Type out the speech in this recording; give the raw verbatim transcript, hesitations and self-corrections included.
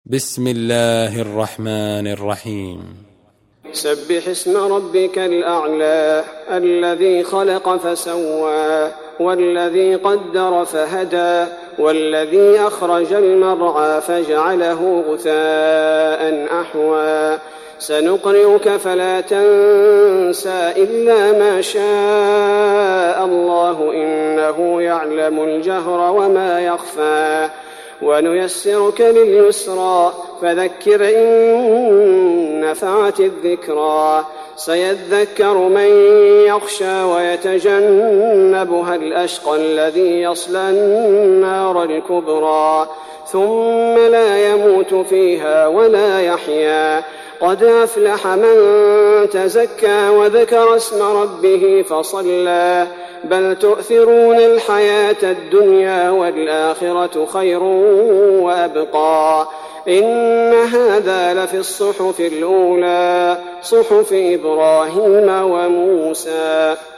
بسم الله الرحمن الرحيم. سبح اسم ربك الأعلى الذي خلق فسوى والذي قدر فهدى والذي أخرج المرعى فجعله غثاء أحوى سنقرئك فلا تنسى إلا ما شاء الله إنه يعلم الجهر وما يخفى ونيسرك لليسرى فذكر إن نفعت الذكرى سيذكر من يخشى ويتجنبها الأشقى الذي يصلى النار الكبرى ثم لا يموت فيها ولا يحيا قد أفلح من تزكى وذكر اسم ربه فصلى بل تؤثرون الحياة الدنيا والآخرة خير وأبقى إن هذا لفي الصحف الأولى صحف إبراهيم وموسى.